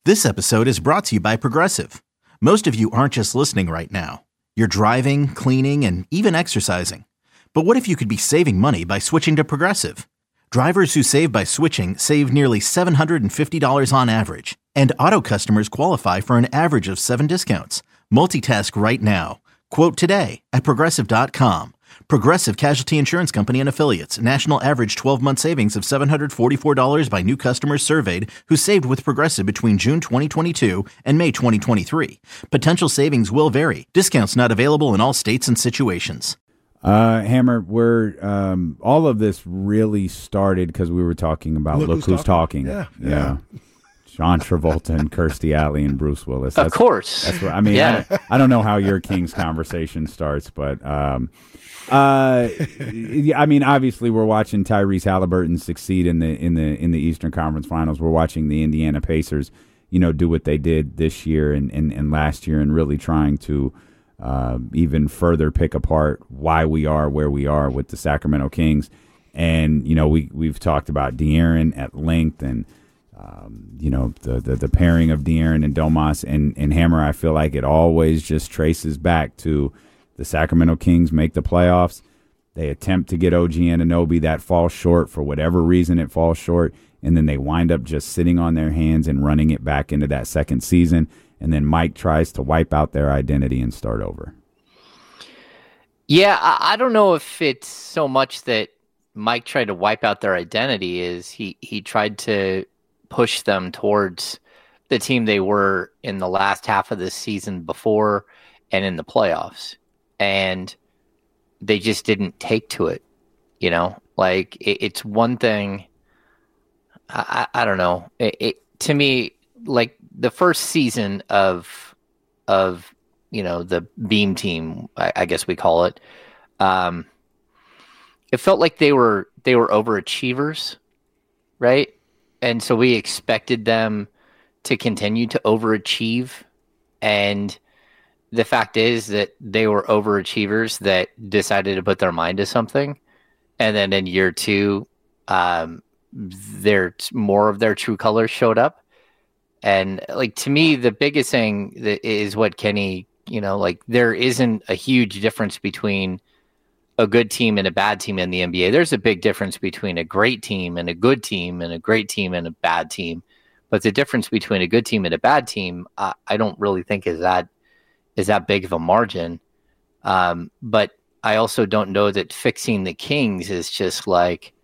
This episode is brought to you by Progressive. Most of you aren't just listening right now. You're driving, cleaning, and even exercising. But what if you could be saving money by switching to Progressive? Drivers who save by switching save nearly $750 on average. And auto customers qualify for an average of 7 discounts. Multitask right now. Quote today at Progressive.com. Progressive Casualty Insurance Company and Affiliates. National average 12-month savings of $744 by new customers surveyed who saved with Progressive between June 2022 and May 2023. Potential savings will vary. Discounts not available in all states and situations. Hammer, we're all of this really started because we were talking about Look Who's Talking. Yeah. John Travolta and Kirstie Alley and Bruce Willis. Of course. That's what I mean. Yeah. I don't know how your Kings conversation starts, but I mean, obviously, we're watching Tyrese Halliburton succeed in the Eastern Conference Finals. We're watching the Indiana Pacers, do what they did this year and last year, and really trying to even further pick apart why we are where we are with the Sacramento Kings. And we've talked about De'Aaron at length, and the pairing of De'Aaron and Domas and Hammer. I feel like it always just traces back to the Sacramento Kings make the playoffs. They attempt to get OG Anunoby. That falls short for whatever reason. It falls short, and then they wind up just sitting on their hands and running it back into that second season. And then Mike tries to wipe out their identity and start over. Yeah, I don't know if it's so much that Mike tried to wipe out their identity. Is he tried to push them towards the team they were in the last half of the season before and in the playoffs. And they just didn't take to it, Like, it's one thing, I don't know. To me, like, the first season of the Beam team, I guess we call it, it felt like they were overachievers, right? And so we expected them to continue to overachieve, and the fact is that they were overachievers that decided to put their mind to something. And then in year two, more of their true colors showed up. And like, to me, the biggest thing that is what Kenny, there isn't a huge difference between a good team and a bad team in the NBA. There's a big difference between a great team and a good team and a great team and a bad team. But the difference between a good team and a bad team, I don't really think is that big of a margin. But I also don't know that fixing the Kings is just like,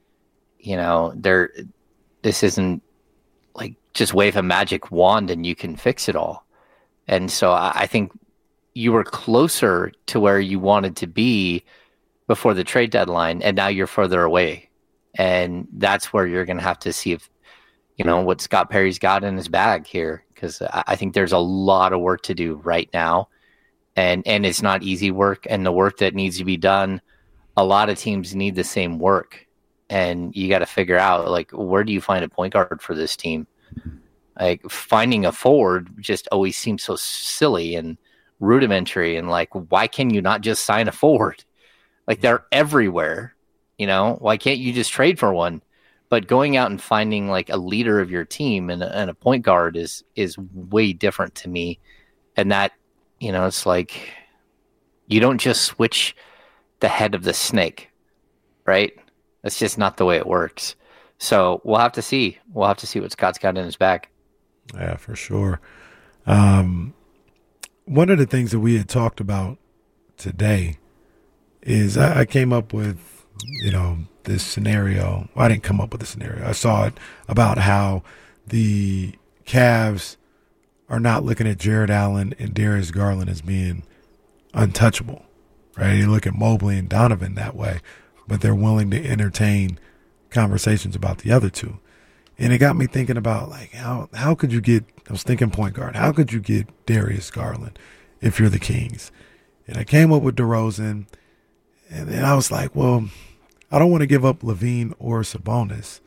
this isn't like just wave a magic wand and you can fix it all. And so I think you were closer to where you wanted to be before the trade deadline, and now you're further away. And that's where you're going to have to see if, what Scott Perry's got in his bag here, because I think there's a lot of work to do right now. And it's not easy work, and the work that needs to be done, a lot of teams need the same work. And you got to figure out, like, where do you find a point guard for this team? Like, finding a forward just always seems so silly and rudimentary. And like, why can you not just sign a forward? Like, they're everywhere, why can't you just trade for one? But going out and finding like a leader of your team and a point guard is way different to me. And that, it's like, you don't just switch the head of the snake, right? That's just not the way it works. So we'll have to see. We'll have to see what Scott's got in his bag. Yeah, for sure. One of the things that we had talked about today is I came up with, this scenario. Well, I didn't come up with the scenario. I saw it about how the Cavs are not looking at Jared Allen and Darius Garland as being untouchable, right? You look at Mobley and Donovan that way, but they're willing to entertain conversations about the other two. And it got me thinking about, like, how could you get, I was thinking point guard, how could you get Darius Garland if you're the Kings? And I came up with DeRozan, and then I was like, well, I don't want to give up Levine or Sabonis.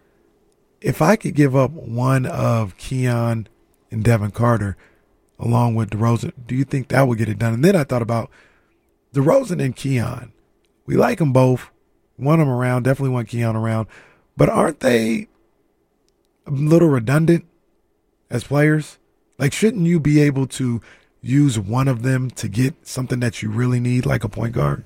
If I could give up one of Keon and Devin Carter along with DeRozan, do you think that would get it done? And then I thought about DeRozan and Keon. We like them both. Want them around, definitely want Keon around. But aren't they a little redundant? as players? Like, shouldn't you be able to use one of them to get something that you really need, like a point guard?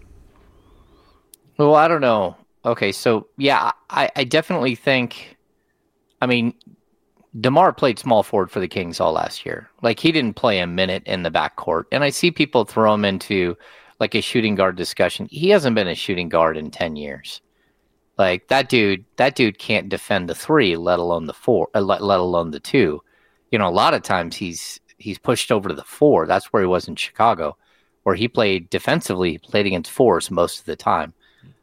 Well, I don't know. Okay, so yeah, I definitely think, I mean, DeMar played small forward for the Kings all last year. Like, he didn't play a minute in the backcourt. And I see people throw him into like a shooting guard discussion. He hasn't been a shooting guard in 10 years. Like, that dude can't defend the three, let alone the four, let alone the two. You know, a lot of times he's pushed over to the four. That's where he was in Chicago, where he played defensively, he played against fours most of the time.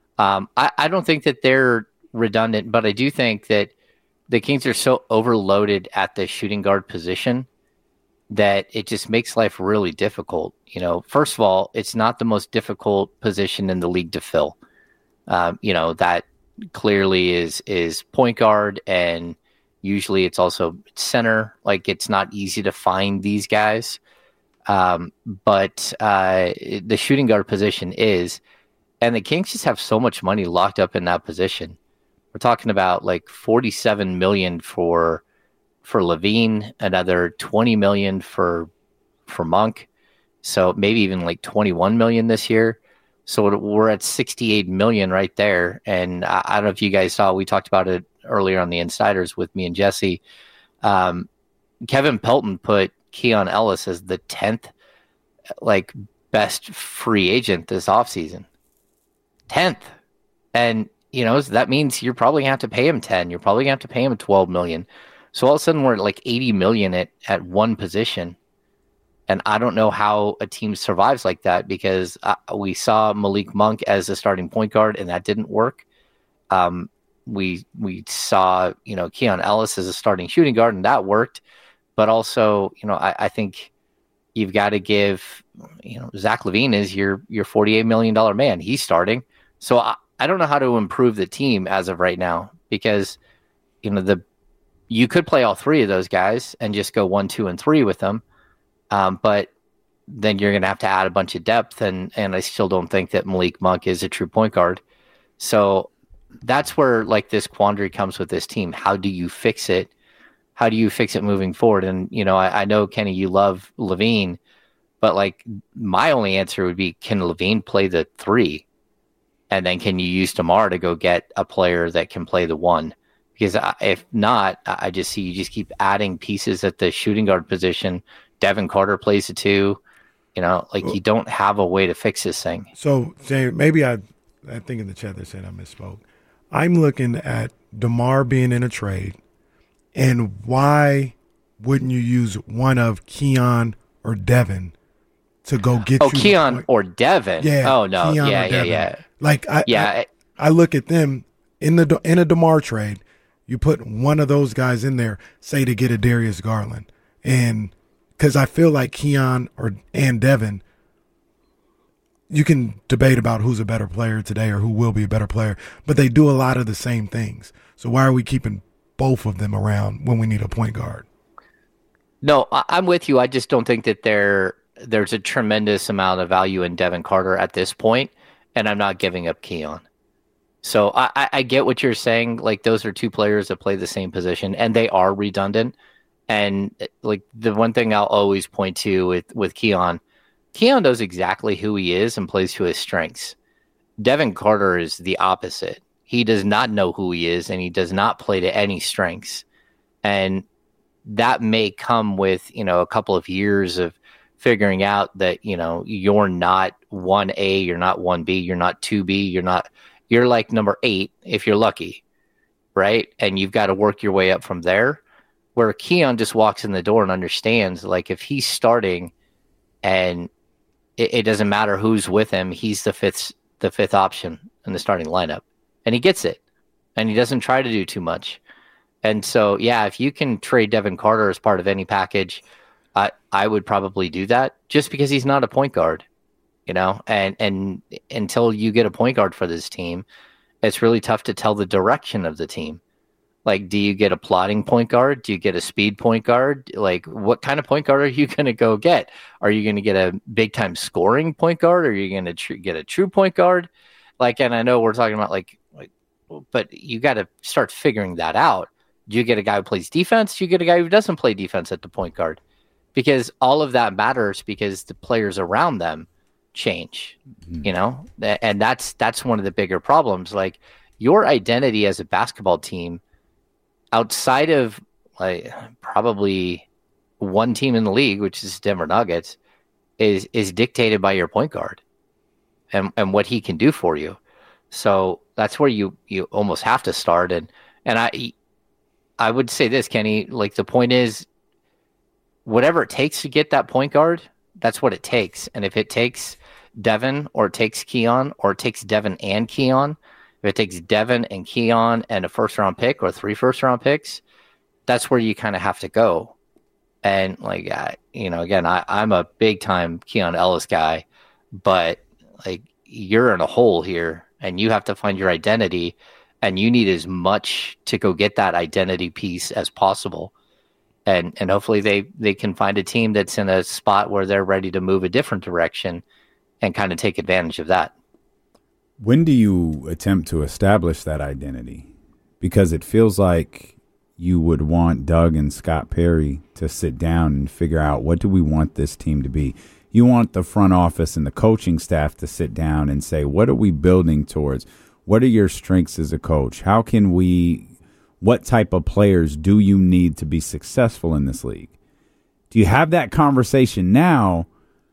I don't think that they're redundant, but I do think that the Kings are so overloaded at the shooting guard position that it just makes life really difficult. You know, first of all, it's not the most difficult position in the league to fill. You know, that clearly is point guard, and usually it's also center. Like, it's not easy to find these guys. But the shooting guard position is, and the Kings just have so much money locked up in that position. We're talking about like $47 million for LaVine, another $20 million for Monk. So maybe even like $21 million this year. So we're at $68 million right there. And I don't know if you guys saw, we talked about it earlier on the Insiders with me and Jesse. Kevin Pelton put Keon Ellis as the 10th like best free agent this offseason. 10th. And, you know, that means you're probably going to have to pay him 10. You're probably going to have to pay him $12 million. So all of a sudden we're at like $80 million at one position. And I don't know how a team survives like that, because we saw Malik Monk as a starting point guard, and that didn't work. We saw, you know, Keon Ellis as a starting shooting guard, and that worked. But also, you know, I think you've got to give, you know, Zach LaVine is your $48 million man. He's starting. So I don't know how to improve the team as of right now, because, you know, you could play all three of those guys and just go 1, 2, and 3 with them. But then you're going to have to add a bunch of depth. And I still don't think that Malik Monk is a true point guard. So that's where like this quandary comes with this team. How do you fix it? How do you fix it moving forward? And, you know, I know, Kenny, you love LaVine, but like my only answer would be, can LaVine play the 3? And then can you use DeMar to go get a player that can play the 1? Because if not, I just see you just keep adding pieces at the shooting guard position. Devin Carter plays the 2. You know, like, you don't have a way to fix this thing. So, James, maybe I think in the chat they said I misspoke. I'm looking at DeMar being in a trade, and why wouldn't you use one of Keon or Devin to go get you? Oh, Keon or Devin? Yeah. Oh, no. Keon Yeah. Like, I look at them in a DeMar trade. You put one of those guys in there, say to get a Darius Garland, and because I feel like Keon and Devin, you can debate about who's a better player today or who will be a better player, but they do a lot of the same things. So why are we keeping both of them around when we need a point guard? No, I'm with you. I just don't think that there's a tremendous amount of value in Devin Carter at this point, and I'm not giving up Keon. So I get what you're saying. Like, those are two players that play the same position, and they are redundant. And like, the one thing I'll always point to with Keon knows exactly who he is and plays to his strengths. Devin Carter is the opposite. He does not know who he is, and he does not play to any strengths. And that may come with, you know, a couple of years of figuring out that, you know, you're not 1A, you're not 1B, you're not 2B, you're like number 8 if you're lucky, right? And you've got to work your way up from there. Where Keon just walks in the door and understands, like, if he's starting and it doesn't matter who's with him, he's the fifth option in the starting lineup, and he gets it, and he doesn't try to do too much. And so, yeah, if you can trade Devin Carter as part of any package, I would probably do that, just because he's not a point guard, you know, and until you get a point guard for this team, it's really tough to tell the direction of the team. Like, do you get a plotting point guard? Do you get a speed point guard? Like, what kind of point guard are you going to go get? Are you going to get a big-time scoring point guard? Or are you going to get a true point guard? Like, and I know we're talking about, like, but you got to start figuring that out. Do you get a guy who plays defense? Do you get a guy who doesn't play defense at the point guard? Because all of that matters because the players around them change, and that's one of the bigger problems. Like your identity as a basketball team outside of like probably one team in the league, which is Denver Nuggets, is dictated by your point guard and what he can do for you. So that's where you almost have to start. And I would say this, Kenny, like the point is whatever it takes to get that point guard, that's what it takes. And if it takes Devin or it takes Keon or it takes Devin and Keon, if it takes Devin and Keon and a first-round pick or 3 first-round picks, that's where you kind of have to go. And like, again, I'm a big-time Keon Ellis guy, but like you're in a hole here and you have to find your identity and you need as much to go get that identity piece as possible. And hopefully they can find a team that's in a spot where they're ready to move a different direction and kind of take advantage of that. When do you attempt to establish that identity? Because it feels like you would want Doug and Scott Perry to sit down and figure out what do we want this team to be. You want the front office and the coaching staff to sit down and say, what are we building towards? What are your strengths as a coach? What type of players do you need to be successful in this league? Do you have that conversation now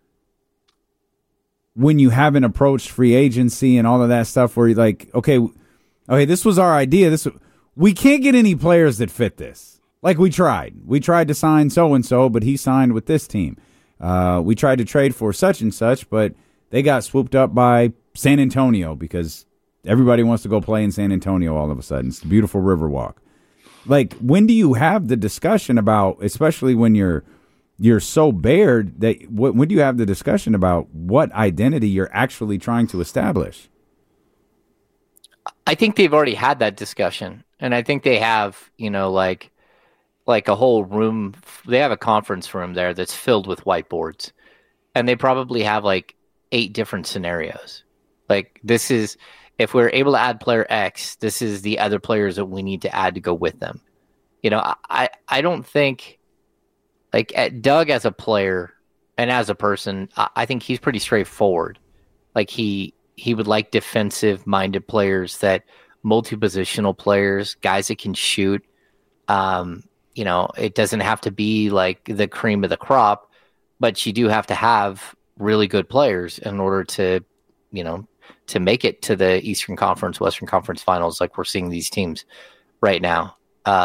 when you haven't approached free agency and all of that stuff where you're like, okay, this was our idea. We can't get any players that fit this. Like we tried. We tried to sign so-and-so, but he signed with this team. We tried to trade for such and such, but they got swooped up by San Antonio because everybody wants to go play in San Antonio all of a sudden. It's the beautiful Riverwalk. Like, when do you have the discussion about, especially when you're so bared, that when do you have the discussion about what identity you're actually trying to establish? I think they've already had that discussion, and I think they have, like a whole room. They have a conference room there that's filled with whiteboards, and they probably have like 8 different scenarios. Like, this is, if we're able to add player X, this is the other players that we need to add to go with them. I don't think, like, Doug as a player and as a person, I think he's pretty straightforward. Like, he would like defensive-minded players, that multi-positional players, guys that can shoot. It doesn't have to be like the cream of the crop, but you do have to have really good players in order to make it to the Eastern Conference, Western Conference Finals, like we're seeing these teams right now.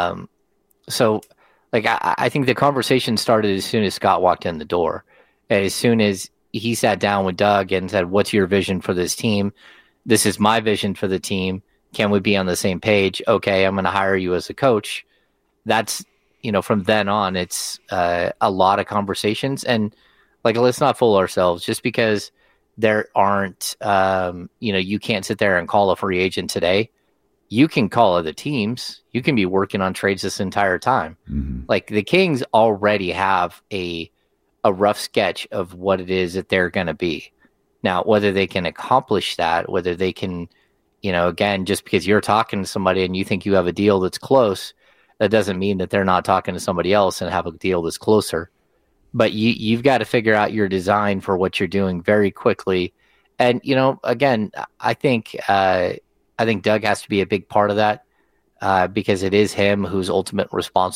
So, like, I think the conversation started as soon as Scott walked in the door. And as soon as he sat down with Doug and said, what's your vision for this team? This is my vision for the team. Can we be on the same page? Okay, I'm going to hire you as a coach. That's, from then on, it's a lot of conversations. And, like, let's not fool ourselves. Just because there aren't, you can't sit there and call a free agent today. You can call other teams. You can be working on trades this entire time. Mm-hmm. Like, the Kings already have a rough sketch of what it is that they're going to be. Now, whether they can accomplish that, whether they can, again, just because you're talking to somebody and you think you have a deal that's close, that doesn't mean that they're not talking to somebody else and have a deal that's closer. But you've got to figure out your design for what you're doing very quickly. And, again, I think Doug has to be a big part of that because it is him who's ultimately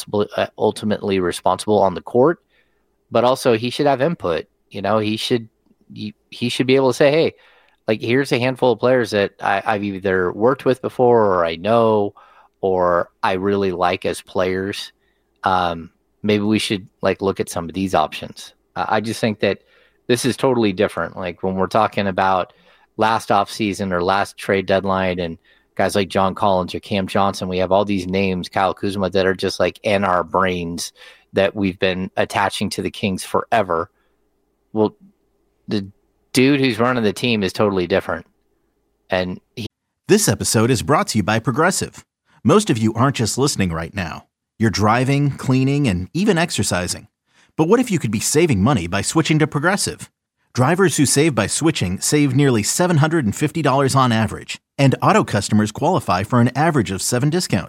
responsible on the court. But also he should have input. He should be able to say, hey, like, here's a handful of players that I've either worked with before or I know or I really like as players. Maybe we should look at some of these options. I just think that this is totally different. Like, when we're talking about last offseason or last trade deadline and guys like John Collins or Cam Johnson, we have all these names, Kyle Kuzma, that are just like in our brains that we've been attaching to the Kings forever. Well, the dude who's running the team is totally different. And This episode is brought to you by Progressive. Most of you aren't just listening right now. You're driving, cleaning, and even exercising. But what if you could be saving money by switching to Progressive? Drivers who save by switching save nearly $750 on average, and auto customers qualify for an average of 7 discounts.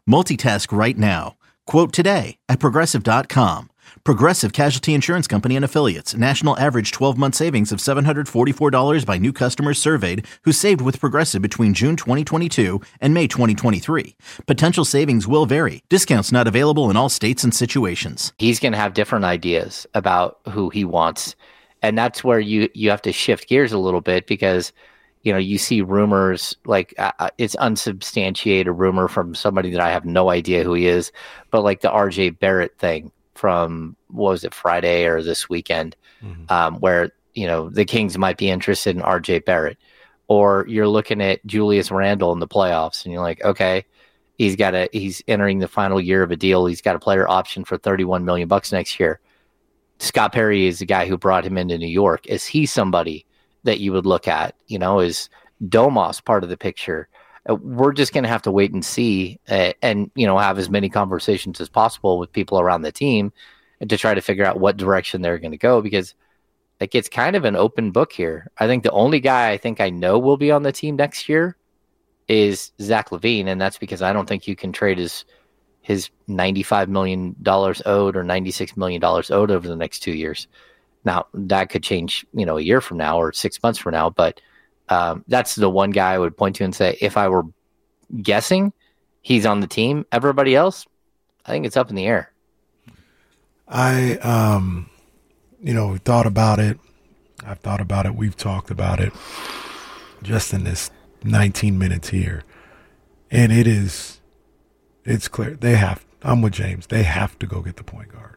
Multitask right now. Quote today at Progressive.com. Progressive Casualty Insurance Company and Affiliates. National average 12-month savings of $744 by new customers surveyed who saved with Progressive between June 2022 and May 2023. Potential savings will vary. Discounts not available in all states and situations. He's going to have different ideas about who he wants. And that's where you have to shift gears a little bit because, you see rumors like it's unsubstantiated rumor from somebody that I have no idea who he is, but like the RJ Barrett thing from, what was it, Friday or this weekend, where, the Kings might be interested in RJ Barrett. Or you're looking at Julius Randle in the playoffs and you're like, okay, he's entering the final year of a deal. He's got a player option for $31 million next year. Scott Perry is the guy who brought him into New York. Is he somebody that you would look at? Is Domas part of the picture? We're just going to have to wait and see and have as many conversations as possible with people around the team and to try to figure out what direction they're going to go, because it's kind of an open book here. I think the only guy I think I know will be on the team next year is Zach LaVine, and that's because I don't think you can trade his $95 million owed or $96 million owed over the next 2 years. Now, that could change, a year from now or 6 months from now, but that's the one guy I would point to and say, if I were guessing, he's on the team. Everybody else, I think it's up in the air. I thought about it. I've thought about it. We've talked about it just in this 19 minutes here. And it's clear. I'm with James. They have to go get the point guard.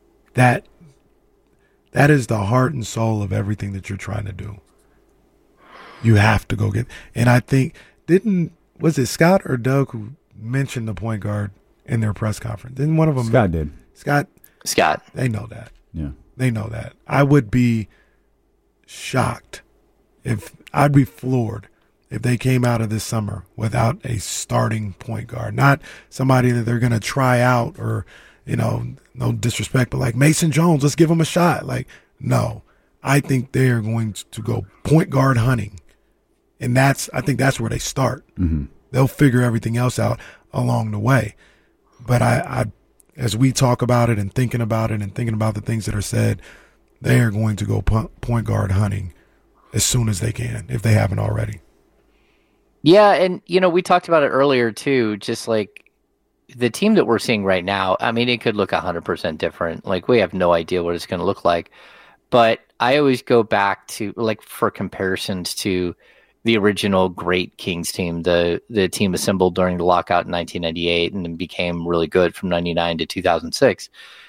That is the heart and soul of everything that you're trying to do. You have to go get, and I think, was it Scott or Doug who mentioned the point guard in their press conference? Didn't one of them? Scott did. Scott. They know that. Yeah. They know that. I would be shocked I'd be floored if they came out of this summer without a starting point guard, not somebody that they're going to try out or, no disrespect, but like Mason Jones, let's give him a shot. No, I think they are going to go point guard hunting. And I think that's where they start. Mm-hmm. They'll figure everything else out along the way. But I, as we talk about it and thinking about the things that are said, they are going to go point guard hunting as soon as they can, if they haven't already. Yeah, and, we talked about it earlier, too, just like the team that we're seeing right now. I mean, it could look 100% different. We have no idea what it's going to look like. But I always go back to, for comparisons to the original great Kings team, the team assembled during the lockout in 1998 and then became really good from 99 to 2006.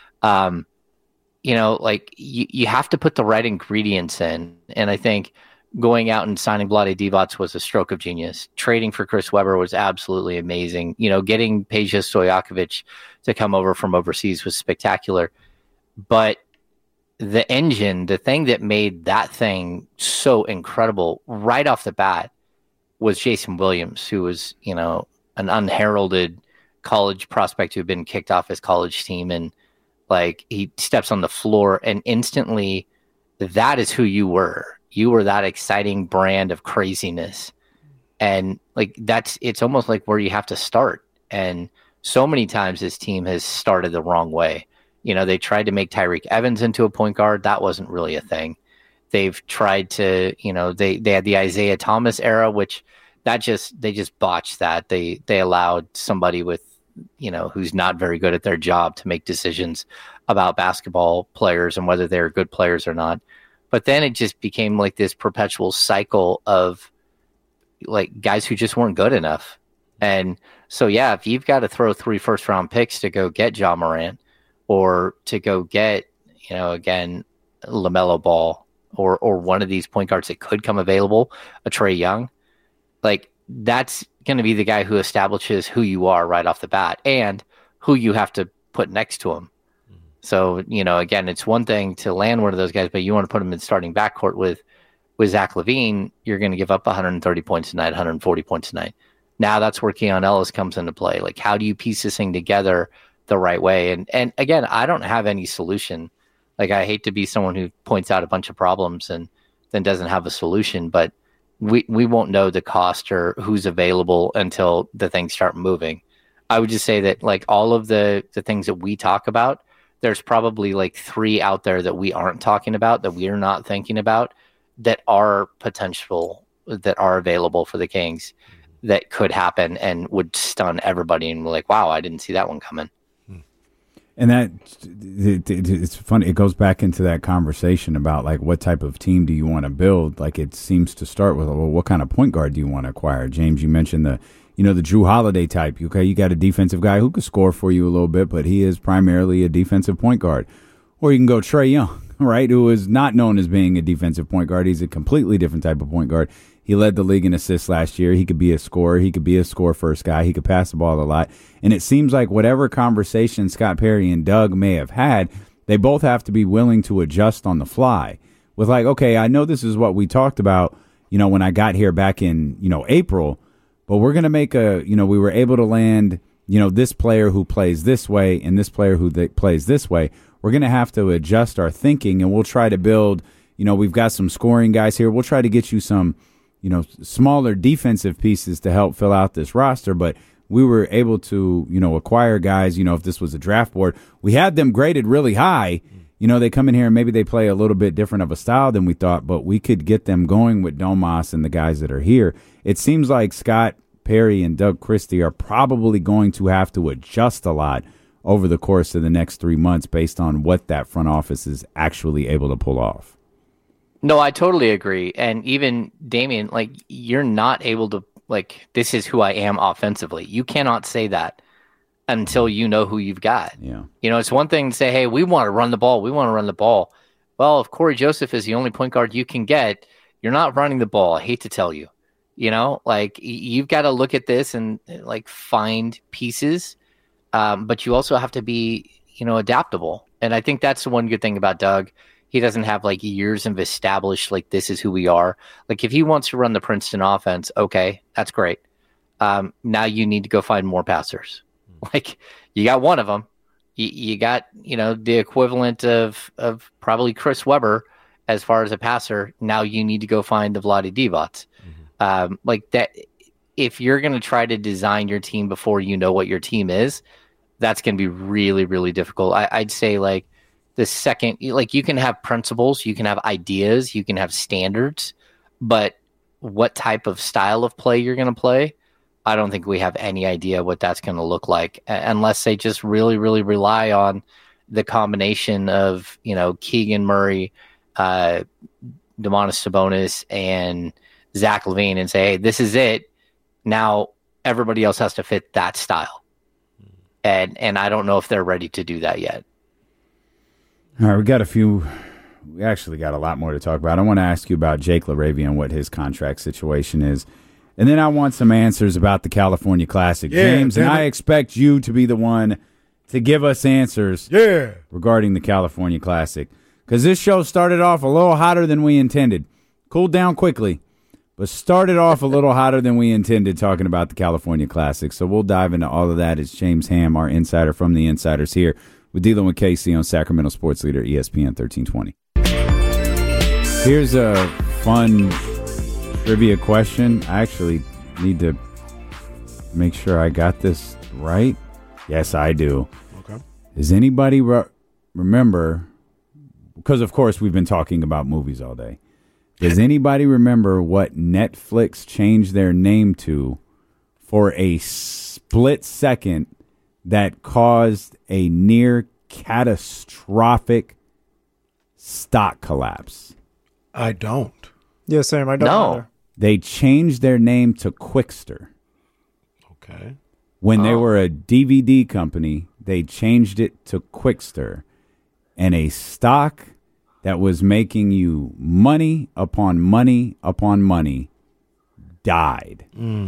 You have to put the right ingredients in. And I think going out and signing Vlade Divac was a stroke of genius. Trading for Chris Webber was absolutely amazing. Getting Peja Stojakovic to come over from overseas was spectacular. But the engine, the thing that made that thing so incredible right off the bat was Jason Williams, who was, an unheralded college prospect who had been kicked off his college team. And he steps on the floor and instantly that is who you were. You were that exciting brand of craziness. And it's almost like where you have to start. And so many times this team has started the wrong way. They tried to make Tyreke Evans into a point guard. That wasn't really a thing. They've tried to, they had the Isaiah Thomas era, which they just botched that. They allowed somebody with, who's not very good at their job to make decisions about basketball players and whether they're good players or not. But then it just became this perpetual cycle of guys who just weren't good enough. And so, yeah, if you've got to throw 3 first-round picks to go get Ja Morant or to go get, again, LaMelo Ball or one of these point guards that could come available, a Trae Young, that's going to be the guy who establishes who you are right off the bat and who you have to put next to him. So, again, it's one thing to land one of those guys, but you want to put him in starting backcourt with Zach LaVine, you're going to give up 130 points a night, 140 points a night. Now that's where Keon Ellis comes into play. How do you piece this thing together the right way? And again, I don't have any solution. I hate to be someone who points out a bunch of problems and then doesn't have a solution, but we won't know the cost or who's available until the things start moving. I would just say that like all of the things that we talk about, there's probably like 3 out there that we aren't talking about, that we are not thinking about, that are potential, that are available for the Kings, that could happen and would stun everybody and be like, wow, I didn't see that one coming. And it's funny. It goes back into that conversation about like what type of team do you want to build? Like it seems to start with, well, what kind of point guard do you want to acquire? James, you mentioned the Drew Holiday type. Okay, you got a defensive guy who could score for you a little bit, but he is primarily a defensive point guard. Or you can go Trae Young, right, who is not known as being a defensive point guard. He's a completely different type of point guard. He led the league in assists last year. He could be a scorer. He could be a score-first guy. He could pass the ball a lot. And it seems like whatever conversation Scott Perry and Doug may have had, they both have to be willing to adjust on the fly. With like, okay, I know this is what we talked about, when I got here back in, April, but we're going to make we were able to land, this player who plays this way and this player who plays this way. We're going to have to adjust our thinking, and we'll try to build, we've got some scoring guys here. We'll try to get you some smaller defensive pieces to help fill out this roster, but we were able to, acquire guys, if this was a draft board, we had them graded really high. They come in here and maybe they play a little bit different of a style than we thought, but we could get them going with Domas and the guys that are here. It seems like Scott Perry and Doug Christie are probably going to have to adjust a lot over the course of the next 3 months based on what that front office is actually able to pull off. No, I totally agree. And even Damian, like, you're not able to, like, this is who I am offensively. You cannot say that until you know who you've got. Yeah. It's one thing to say, hey, we want to run the ball. We want to run the ball. Well, if Corey Joseph is the only point guard you can get, you're not running the ball. I hate to tell you. Like, you've got to look at this and, like, find pieces. But you also have to be, adaptable. And I think that's the one good thing about Doug. He doesn't have like years of established, like, this is who we are. Like, if he wants to run the Princeton offense, okay, that's great. Now you need to go find more passers. Like, you got one of them. You got, the equivalent of probably Chris Webber as far as a passer. Now you need to go find the Vlade Divac. Like that, if you're going to try to design your team before you know what your team is, that's going to be really, really difficult. I'd say, like, the second, like, you can have principles, you can have ideas, you can have standards, but what type of style of play you're going to play, I don't think we have any idea what that's going to look like, unless they just really, really rely on the combination of, Keegan Murray, Domantas Sabonis, and Zach LaVine, and say, hey, this is it. Now everybody else has to fit that style. And I don't know if they're ready to do that yet. All right, we actually got a lot more to talk about. I want to ask you about Jake LaRavia and what his contract situation is. And then I want some answers about the California Classic. Yeah, James, and I expect you to be the one to give us answers regarding the California Classic. Because this show started off a little hotter than we intended. Cooled down quickly, but started off a little hotter than we intended talking about the California Classic. So we'll dive into all of that. It's James Ham, our insider from the Insiders, here with Dealing with KC on Sacramento Sports Leader, ESPN 1320. Here's a fun trivia question. I actually need to make sure I got this right. Yes, I do. Okay. Does anybody remember, because of course we've been talking about movies all day, does anybody remember what Netflix changed their name to for a split second that caused a near catastrophic stock collapse? I don't. Yeah, same. I don't know. They changed their name to Quickster. Okay. When they were a DVD company, they changed it to Quickster. And a stock that was making you money upon money upon money died.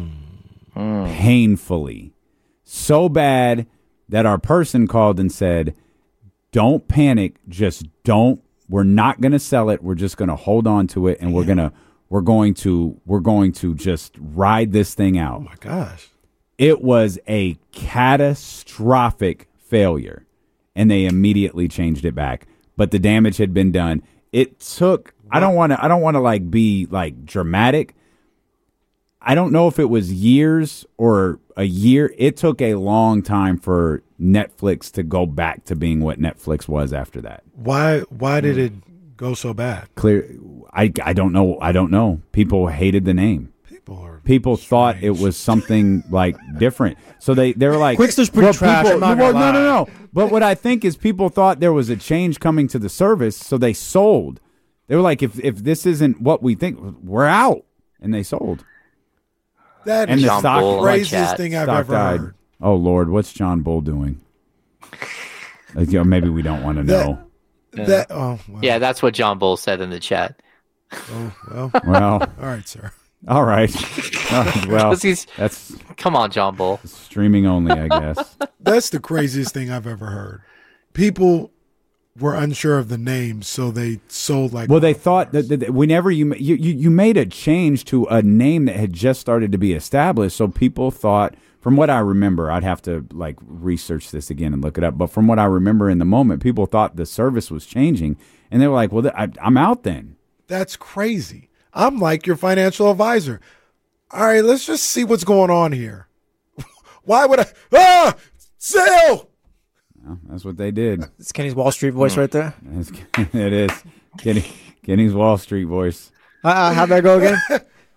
Painfully. So bad that our person called and said, don't panic, just don't. We're not going to sell it. We're just going to hold on to it, and we're going to just ride this thing out. Oh my gosh. It was a catastrophic failure, and they immediately changed it back. But the damage had been done. It took I don't want to like be like dramatic. I don't know if it was years or a year. It took a long time for Netflix to go back to being what Netflix was after that. Why did it go so bad? I don't know. People hated the name. People thought it was something like different. So they were like, Quixter's pretty trash. I'm not gonna lie. No. But what I think is people thought there was a change coming to the service, so they sold. They were like, if this isn't what we think, we're out. And they sold. That and is the the craziest thing I've ever heard. Oh, Lord, what's John Bull doing? Maybe we don't want to know. Yeah, that's what John Bull said in the chat. Oh, well. All right, sir. All right. Well, that's come on, John Bull. Streaming only, I guess. That's the craziest thing I've ever heard. People were unsure of the name, so they sold like. Well, they thought that whenever you made a change to a name that had just started to be established, so people thought. From what I remember, I'd have to like research this again and look it up. But from what I remember in the moment, people thought the service was changing, and they were like, "Well, I'm out then." That's crazy. I'm like your financial advisor. All right, let's just see what's going on here. Why would I? Sale! Well, that's what they did. It's Kenny's Wall Street voice right there. It is. Kenny's Wall Street voice. How'd that go again?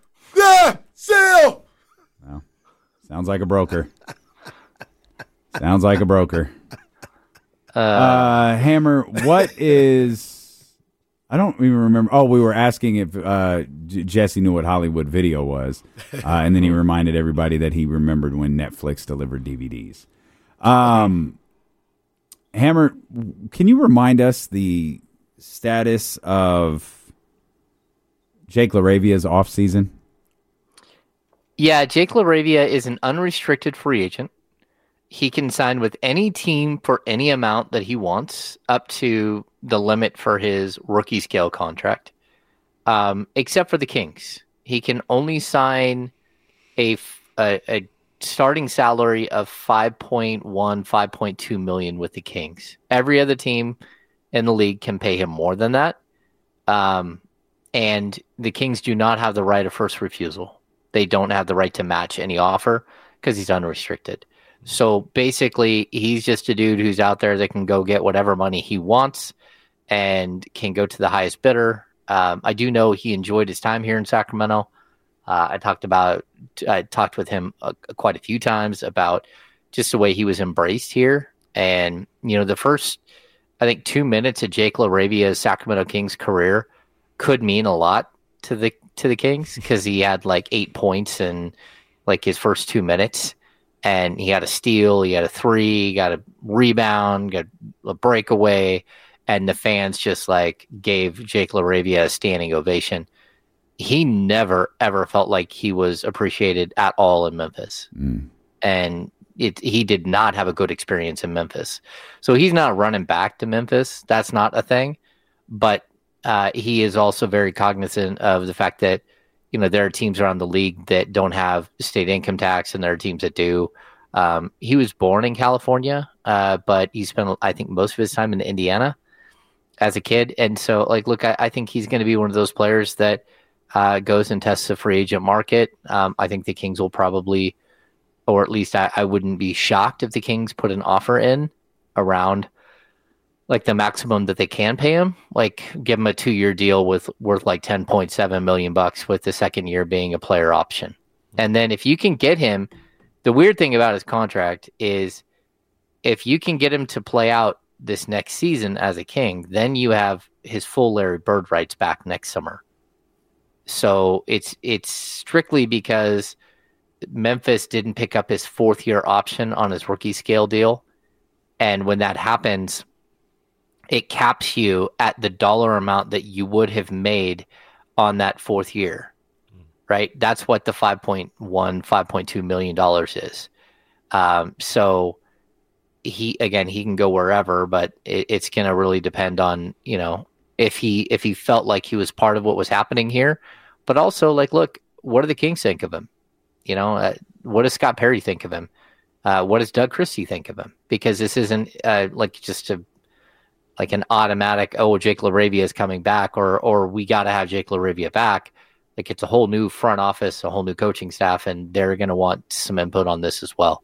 Sale! Well, sounds like a broker. Sounds like a broker. Hammer, what is... I don't even remember. Oh, we were asking if Jesse knew what Hollywood Video was, and then he reminded everybody that he remembered when Netflix delivered DVDs. Hammer, can you remind us the status of Jake LaRavia's offseason? Yeah, Jake LaRavia is an unrestricted free agent. He can sign with any team for any amount that he wants, up to the limit for his rookie scale contract, except for the Kings. He can only sign a starting salary of $5.2 million with the Kings. Every other team in the league can pay him more than that. And the Kings do not have the right of first refusal. They don't have the right to match any offer because he's unrestricted. So basically, he's just a dude who's out there that can go get whatever money he wants and can go to the highest bidder. I do know he enjoyed his time here in Sacramento. I talked with him quite a few times about just the way he was embraced here. And, the first, I think, 2 minutes of Jake LaRavia's Sacramento Kings career could mean a lot to the Kings because he had like 8 points in like his first 2 minutes. And he had a steal, he had a three, he got a rebound, got a breakaway, and the fans just like gave Jake LaRavia a standing ovation. He never, ever felt like he was appreciated at all in Memphis. And he did not have a good experience in Memphis. So he's not running back to Memphis. That's not a thing. But he is also very cognizant of the fact that there are teams around the league that don't have state income tax, and there are teams that do. He was born in California, but he spent, I think, most of his time in Indiana as a kid. And so, look, I think he's going to be one of those players that goes and tests the free agent market. I think the Kings will probably, or at least I wouldn't be shocked if the Kings put an offer in around like the maximum that they can pay him, like give him a 2-year deal worth like $10.7 million with the second year being a player option. And then if you can get him, the weird thing about his contract is if you can get him to play out this next season as a King, then you have his full Larry Bird rights back next summer. So it's strictly because Memphis didn't pick up his 4th-year option on his rookie scale deal. And when that happens, it caps you at the dollar amount that you would have made on that 4th year, right? That's what the $5.2 million is. So he can go wherever, but it's going to really depend on, if he felt like he was part of what was happening here, but also look, what do the Kings think of him? What does Scott Perry think of him? What does Doug Christie think of him? Because this isn't like an automatic, Jake LaRavia is coming back, or we got to have Jake LaRavia back. Like, it's a whole new front office, a whole new coaching staff, and they're going to want some input on this as well.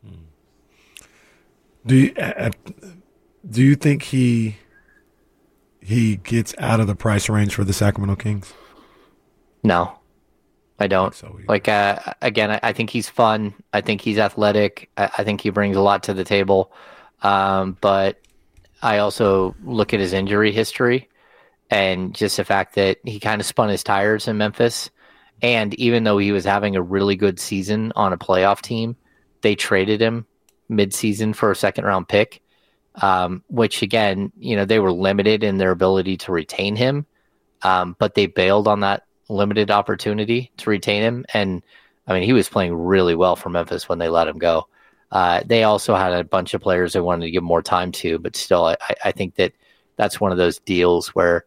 Do you think he gets out of the price range for the Sacramento Kings? No, I don't. So again, I think he's fun. I think he's athletic. I think he brings a lot to the table. But I also look at his injury history and just the fact that he kind of spun his tires in Memphis. And even though he was having a really good season on a playoff team, they traded him mid-season for a second-round pick, which, again, they were limited in their ability to retain him, but they bailed on that limited opportunity to retain him. And, I mean, he was playing really well for Memphis when they let him go. They also had a bunch of players they wanted to give more time to, but still, I think that that's one of those deals where,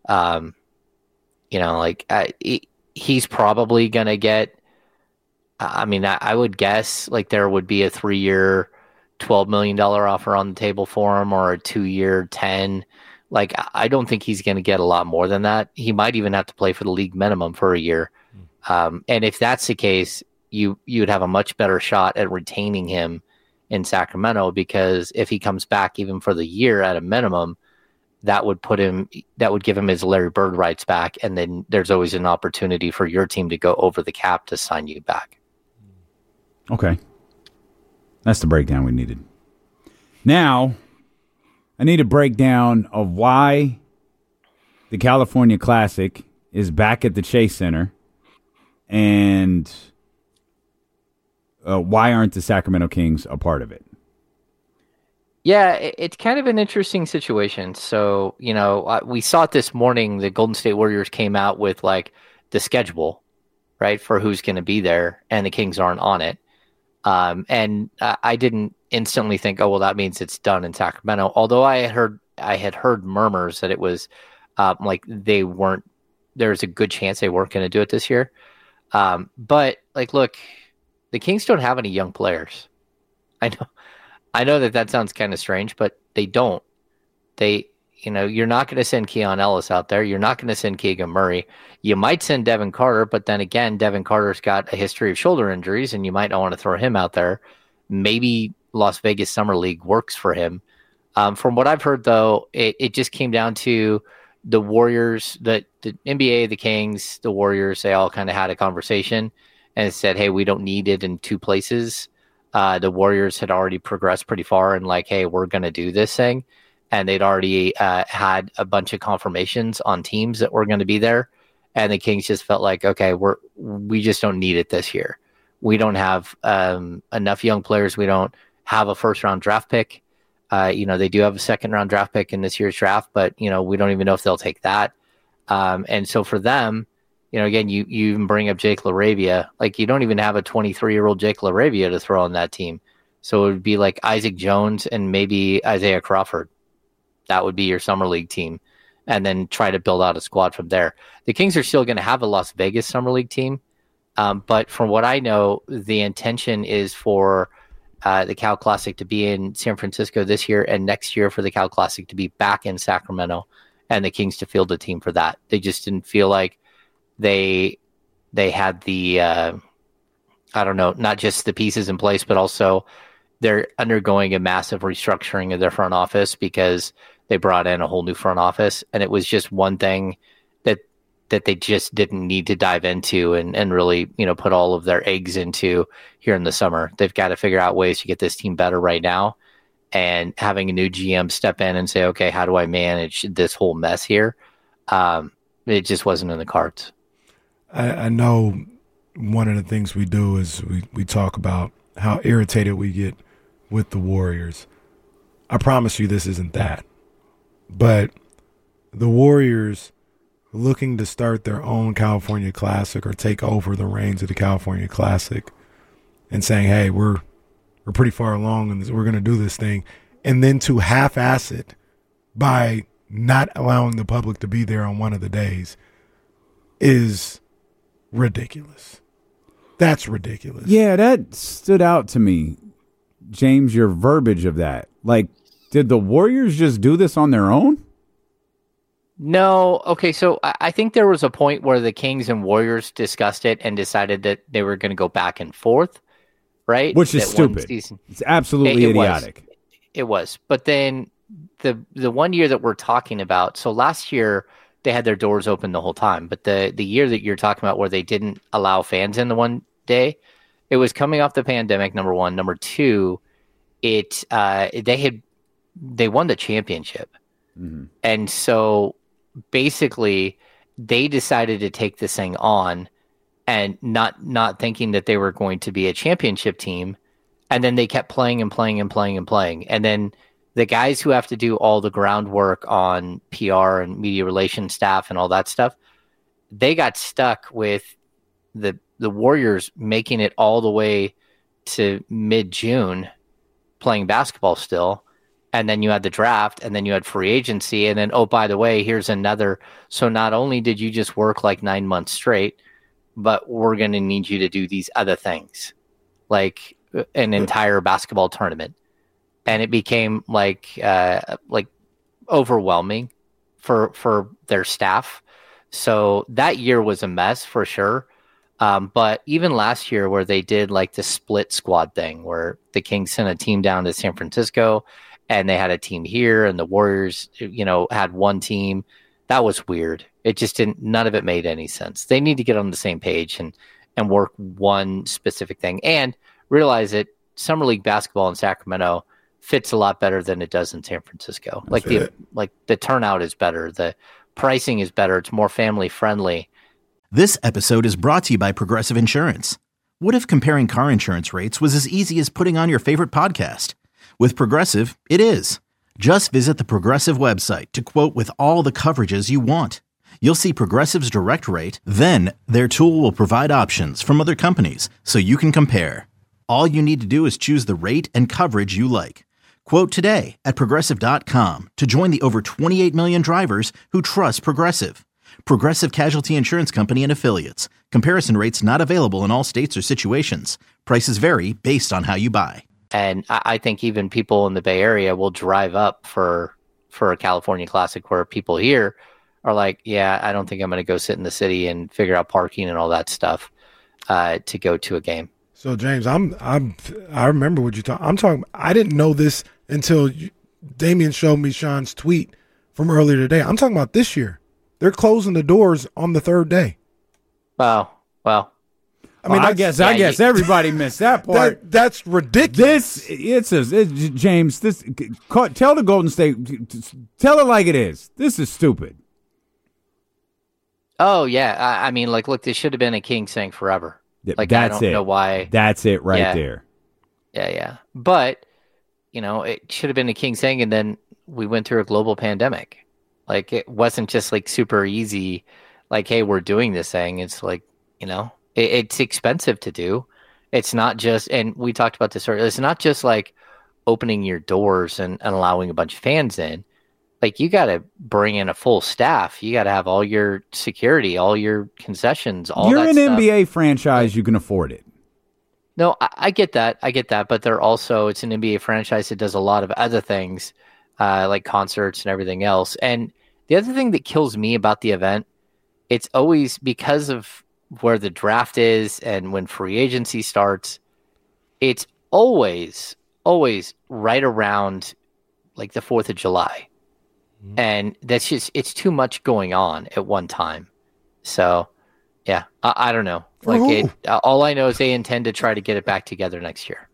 he's probably going to get, I would guess like there would be a 3-year, $12 million offer on the table for him, or a 2-year, 10. Like, I don't think he's going to get a lot more than that. He might even have to play for the league minimum for a year. And if that's the case, you would have a much better shot at retaining him in Sacramento, because if he comes back even for the year at a minimum, that would give him his Larry Bird rights back, and then there's always an opportunity for your team to go over the cap to sign you back. Okay. That's the breakdown we needed. Now, I need a breakdown of why the California Classic is back at the Chase Center, and why aren't the Sacramento Kings a part of it? Yeah, it's kind of an interesting situation. So, we saw it this morning. The Golden State Warriors came out with like the schedule, right, for who's going to be there, and the Kings aren't on it. And I didn't instantly think, oh, well, that means it's done in Sacramento. Although I had heard murmurs that it was like there's a good chance they weren't going to do it this year. But like, look, the Kings don't have any young players. I know that sounds kind of strange, but they don't. You're not going to send Keon Ellis out there. You're not going to send Keegan Murray. You might send Devin Carter, but then again, Devin Carter's got a history of shoulder injuries, and you might not want to throw him out there. Maybe Las Vegas Summer League works for him. From what I've heard, though, it just came down to the Warriors, the NBA, the Kings, the Warriors. They all kind of had a conversation and said, hey, we don't need it in two places. The Warriors had already progressed pretty far and like, hey, we're going to do this thing. And they'd already had a bunch of confirmations on teams that were going to be there. And the Kings just felt like, okay, we just don't need it this year. We don't have enough young players. We don't have a first-round draft pick. They do have a second-round draft pick in this year's draft, but, we don't even know if they'll take that. And so for them, again, you even bring up Jake LaRavia. Like, you don't even have a 23-year-old Jake LaRavia to throw on that team. So it would be like Isaac Jones and maybe Isaiah Crawford. That would be your Summer League team, and then try to build out a squad from there. The Kings are still going to have a Las Vegas Summer League team, but from what I know, the intention is for the Cal Classic to be in San Francisco this year, and next year for the Cal Classic to be back in Sacramento, and the Kings to field a team for that. They just didn't feel like they had the not just the pieces in place, but also they're undergoing a massive restructuring of their front office because they brought in a whole new front office, and it was just one thing that they just didn't need to dive into and really, put all of their eggs into here in the summer. They've got to figure out ways to get this team better right now, and having a new GM step in and say, okay, how do I manage this whole mess here? It just wasn't in the cards. I know one of the things we do is we talk about how irritated we get with the Warriors. I promise you this isn't that. But the Warriors looking to start their own California Classic or take over the reins of the California Classic and saying, hey, we're pretty far along and we're going to do this thing, and then to half-ass it by not allowing the public to be there on one of the days is ridiculous. That's ridiculous. Yeah, that stood out to me, James, your verbiage of that. Like, did the Warriors just do this on their own? No, okay, so I think there was a point where the Kings and Warriors discussed it and decided that they were going to go back and forth, right? Which is That one stupid. season. It's absolutely It was. idiotic. It was. But then the 1 year that we're talking about, so last year they had their doors open the whole time, but the year that you're talking about where they didn't allow fans in the one day, it was coming off the pandemic, number one. Number two, they won the championship. Mm-hmm. And so basically they decided to take this thing on and not thinking that they were going to be a championship team. And then they kept playing and playing and playing and playing. And then the guys who have to do all the groundwork on PR and media relations staff and all that stuff, they got stuck with the Warriors making it all the way to mid-June playing basketball still. And then you had the draft, and then you had free agency, and then, oh, by the way, here's another. So not only did you just work like 9 months straight, but we're going to need you to do these other things, like an entire basketball tournament. And it became like overwhelming for their staff. So that year was a mess for sure. But even last year where they did like the split squad thing, where the Kings sent a team down to San Francisco and they had a team here and the Warriors, had one team. That was weird. It just none of it made any sense. They need to get on the same page and work one specific thing and realize that Summer League basketball in Sacramento fits a lot better than it does in San Francisco. The turnout is better. The pricing is better. It's more family friendly. This episode is brought to you by Progressive Insurance. What if comparing car insurance rates was as easy as putting on your favorite podcast? With Progressive, it is. Just visit the Progressive website to quote with all the coverages you want. You'll see Progressive's direct rate, then their tool will provide options from other companies so you can compare. All you need to do is choose the rate and coverage you like. Quote today at Progressive.com to join the over 28 million drivers who trust Progressive. Progressive Casualty Insurance Company and Affiliates. Comparison rates not available in all states or situations. Prices vary based on how you buy. And I think even people in the Bay Area will drive up for a California Classic where people here are like, yeah, I don't think I'm going to go sit in the city and figure out parking and all that stuff to go to a game. So James, I remember what I'm talking. I didn't know this until Damian showed me Sean's tweet from earlier today. I'm talking about this year. They're closing the doors on the third day. Oh, well. I mean, I guess everybody missed that part. That's ridiculous. James. Tell the Golden State. Tell it like it is. This is stupid. Oh yeah, I mean, look, this should have been a Kings thing forever. Like, I don't know why. That's it right there. Yeah. But it should have been a Kings thing, and then we went through a global pandemic. Like, it wasn't just like super easy. Like, hey, we're doing this thing. It's like, it's expensive to do. It's not just, and we talked about this earlier, it's not just like opening your doors and allowing a bunch of fans in. Like, you got to bring in a full staff. You got to have all your security, all your concessions, all You're that an stuff. NBA franchise. You can afford it. No, I get that. But it's an NBA franchise that does a lot of other things, like concerts and everything else. And the other thing that kills me about the event, it's always because of where the draft is and when free agency starts, it's always right around like the 4th of July. Mm-hmm. And that's it's too much going on at one time. So yeah, I don't know. Like, all I know is they intend to try to get it back together next year.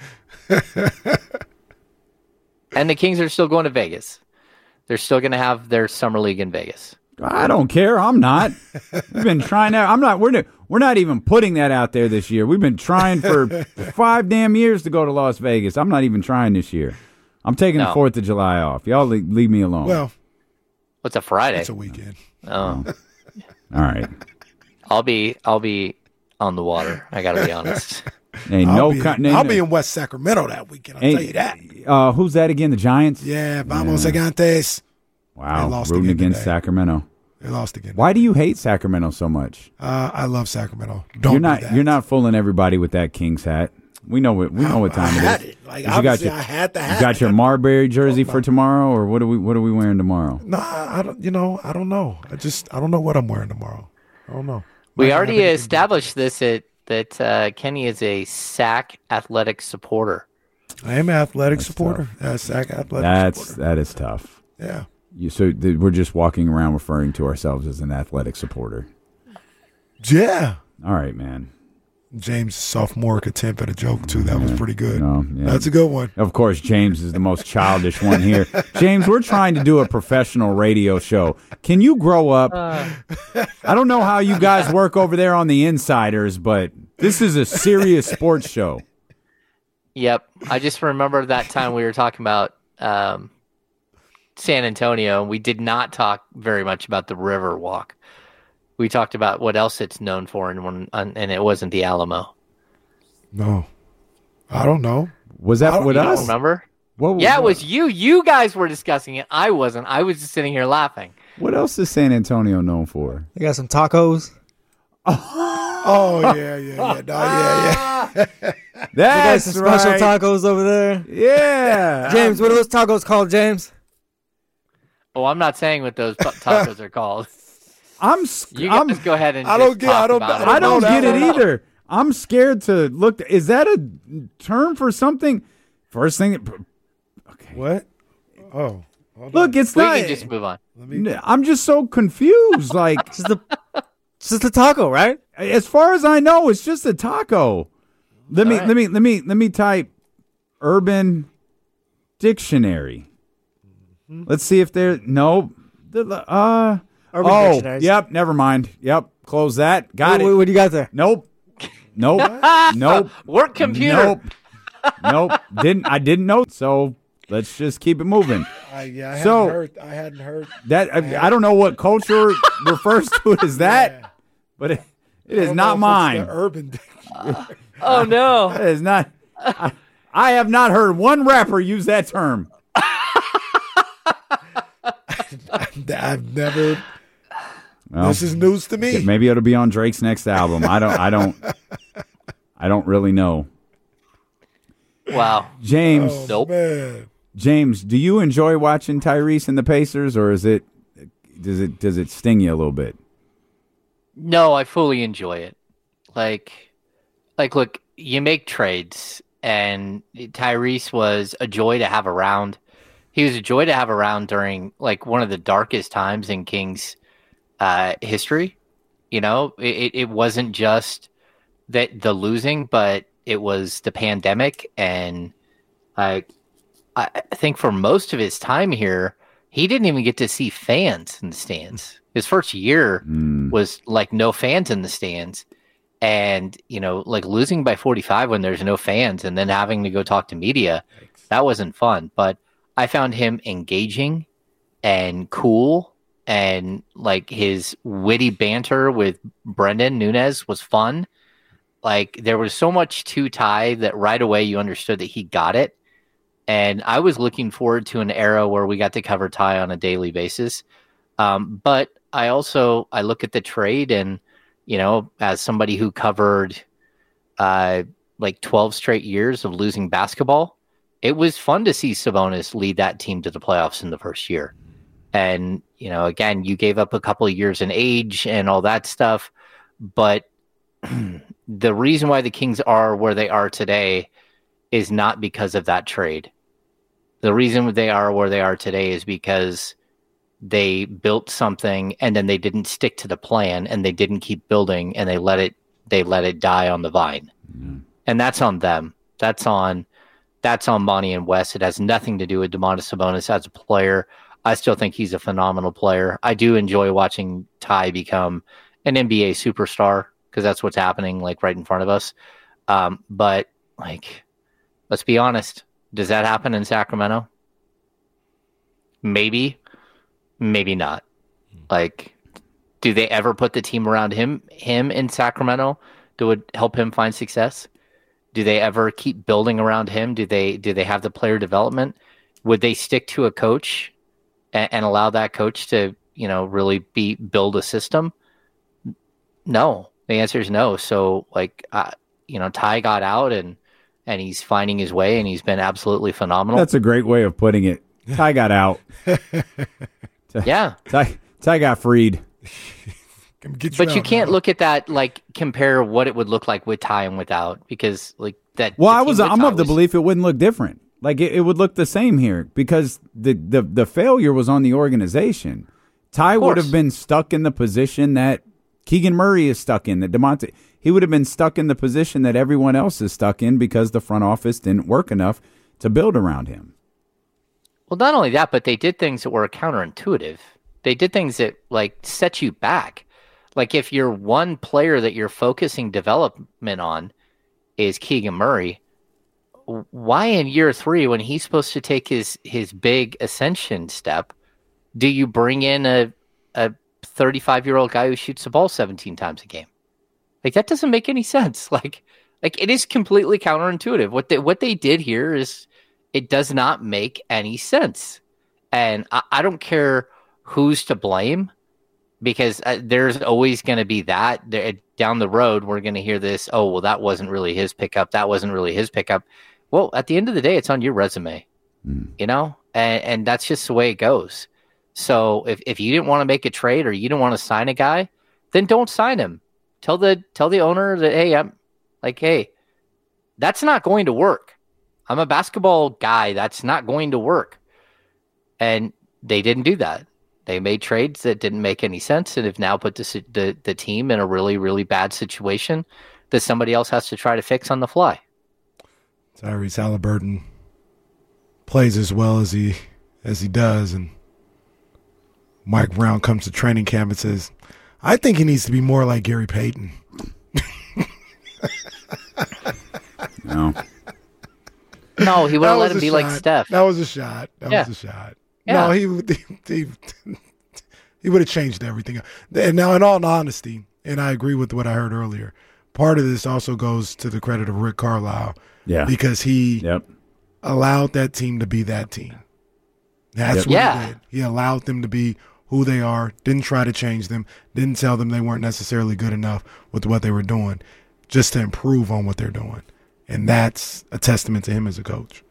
And the Kings are still going to Vegas. They're still going to have their summer league in Vegas. I don't care. I'm not. We've been trying that. I'm not. We're not even putting that out there this year. We've been trying for 5 damn years to go to Las Vegas. I'm not even trying this year. I'm taking the 4th of July off. Y'all leave me alone. Well, what's a Friday? It's a weekend. Oh, all right. I'll be on the water. I got to be honest. I'll be in West Sacramento that weekend. I'll tell you that. Who's that again? The Giants? Yeah, Vamos Gigantes. Wow, rooting against today. Sacramento. They lost again. Why do you hate Sacramento so much? I love Sacramento. You're not fooling everybody with that Kings hat. We know what time it is. Like, You obviously, I had to have You got your it. Marbury jersey for tomorrow, or what are we wearing tomorrow? No, I don't. I don't know. I don't know what I'm wearing tomorrow. I don't know. We Might not already have anything established that Kenny is a SAC athletic supporter. I am an athletic supporter. SAC athletic supporter. That is tough. Yeah. We're just walking around referring to ourselves as an athletic supporter. Yeah. All right, man. James' sophomoric attempt at a joke, too. That was pretty good. No, yeah. That's a good one. Of course, James is the most childish one here. James, we're trying to do a professional radio show. Can you grow up? I don't know how you guys work over there on the Insiders, but this is a serious sports show. Yep. I just remember that time we were talking about San Antonio, and we did not talk very much about the River Walk. We talked about what else it's known for, and it wasn't the Alamo. No. I don't know. Was that with You us? don't remember? What, Yeah, it was you. You guys were discussing it. I wasn't. I was just sitting here laughing. What else is San Antonio known for? They got some tacos. Oh, yeah. No, yeah. They got That's some special right. tacos over there. Yeah. James, what are those tacos called, James? Oh, I'm not saying what those tacos are called. You guys go ahead and I don't just get- talk I don't- about it. I don't know get that it one. either. I'm scared to look. Is that a term for something? First thing. Okay. What? Oh. Hold Look, on. it's We not. can just move on. Let me. I'm just so confused. Like, It's just the taco, right? as far as I know, it's just a taco. Let me type Urban Dictionary. Let's see if there. Nope. Urban Dictionaries. Yep. Never mind. Yep. Close that. Got it. What do you got there? Nope. Nope. Nope. Work computer. Nope. I didn't know. So let's just keep it moving. I So- hadn't heard. That I don't know what culture refers to as that, but it is not mine. The urban. Oh no. It is not. I have not heard one rapper use that term. I've never. Well, This is news to me. maybe it'll be on Drake's next album. I don't really know. Wow. James, Oh, Nope. man. James, do you enjoy watching Tyrese and the Pacers, or does it sting you a little bit? No, I fully enjoy it. Like, look, you make trades, and Tyrese was a joy to have around. He was a joy to have around during like one of the darkest times in Kings history. You know, it wasn't just that the losing, but it was the pandemic, and I think for most of his time here, he didn't even get to see fans in the stands. His first year was like no fans in the stands. And, you know, like losing by 45 when there's no fans and then having to go talk to media, that wasn't fun. But I found him engaging and cool, and like his witty banter with Brendan Nunez was fun. Like there was so much to Ty that right away you understood that he got it. And I was looking forward to an era where we got to cover Ty on a daily basis. But I look at the trade, and, you know, as somebody who covered like 12 straight years of losing basketball, it was fun to see Sabonis lead that team to the playoffs in the first year. And, you know, again, you gave up a couple of years in age and all that stuff. But the reason why the Kings are where they are today is not because of that trade. The reason they are where they are today is because they built something and then they didn't stick to the plan, and they didn't keep building, and they let it die on the vine. And that's on them. That's on Monty and Wes. It has nothing to do with Domantas Sabonis as a player. I still think he's a phenomenal player. I do enjoy watching Ty become an NBA superstar, because that's what's happening like right in front of us. But like, let's be honest. Does that happen in Sacramento? Maybe, maybe not. Like, do they ever put the team around him in Sacramento that would help him find success? Do they ever keep building around him? Do they have the player development? Would they stick to a coach and allow that coach to, you know, really build a system? No. The answer is no. So, like, you know, Ty got out, and and he's finding his way, and he's been absolutely phenomenal. That's a great way of putting it. Ty got out. Yeah. Ty got freed. But you can't look at that, like, compare what it would look like with Ty and without, because, like, that. Well, I'm of the belief it wouldn't look different. Like, it would look the same here, because the failure was on the organization. Ty would have been stuck in the position that Keegan Murray is stuck in, that DeMonte. He would have been stuck in the position that everyone else is stuck in because the front office didn't work enough to build around him. Well, not only that, but they did things that were counterintuitive. They did things that, like, set you back. Like, if your one player that you're focusing development on is Keegan Murray, why in year 3, when he's supposed to take his big ascension step, do you bring in a 35-year-old guy who shoots the ball 17 times a game? Like, that doesn't make any sense. Like it is completely counterintuitive. What they did here is, it does not make any sense. And I don't care who's to blame, because there's always going to be that. Down the road, we're going to hear this, oh, well, that wasn't really his pickup. That wasn't really his pickup. Well, at the end of the day, it's on your resume, you know? And that's just the way it goes. So if you didn't want to make a trade, or you didn't want to sign a guy, then don't sign him. Tell the owner that, hey, that's not going to work. I'm a basketball guy. That's not going to work. And they didn't do that. They made trades that didn't make any sense, and have now put the team in a really, really bad situation that somebody else has to try to fix on the fly. Tyrese Halliburton plays as well as he does, and Mike Brown comes to training camp and says, I think he needs to be more like Gary Payton. No, he wouldn't let him be like Steph. That was a shot. That was a shot. Yeah. No, he would have changed everything. And now, in all honesty, and I agree with what I heard earlier, part of this also goes to the credit of Rick Carlisle. Yeah. Because he allowed that team to be that team. That's what he did. He allowed them to be who they are, didn't try to change them, didn't tell them they weren't necessarily good enough with what they were doing, just to improve on what they're doing. And that's a testament to him as a coach.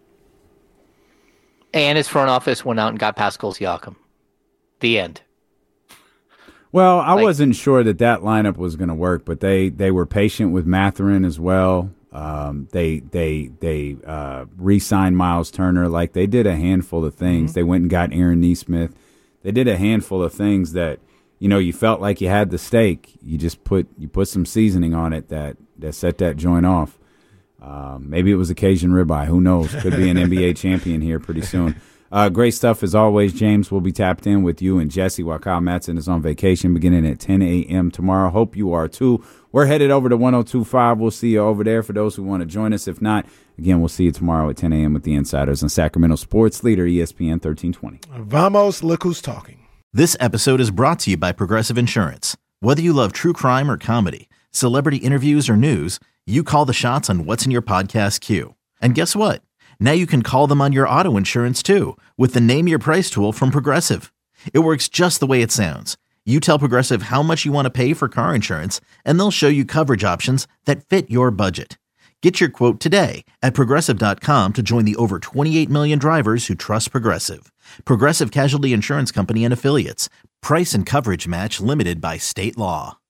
And his front office went out and got Pascal Siakam. The end. Well, I wasn't sure that lineup was going to work, but they were patient with Mathurin as well. They re-signed Miles Turner. Like, they did a handful of things. Mm-hmm. They went and got Aaron Nesmith. They did a handful of things that, you felt like you had the steak. You just put some seasoning on it that set that joint off. Maybe it was a Cajun ribeye. Who knows? Could be an NBA champion here pretty soon. Great stuff as always, James. We'll be tapped in with you and Jesse while Kyle Madsen is on vacation beginning at 10 a.m. tomorrow. Hope you are too. We're headed over to 102.5. We'll see you over there for those who want to join us. If not, again, we'll see you tomorrow at 10 a.m. with the Insiders on Sacramento Sports Leader, ESPN 1320. Vamos, look who's talking. This episode is brought to you by Progressive Insurance. Whether you love true crime or comedy, celebrity interviews or news, you call the shots on what's in your podcast queue. And guess what? Now you can call them on your auto insurance too with the Name Your Price tool from Progressive. It works just the way it sounds. You tell Progressive how much you want to pay for car insurance, and they'll show you coverage options that fit your budget. Get your quote today at Progressive.com to join the over 28 million drivers who trust Progressive. Progressive Casualty Insurance Company and Affiliates. Price and coverage match limited by state law.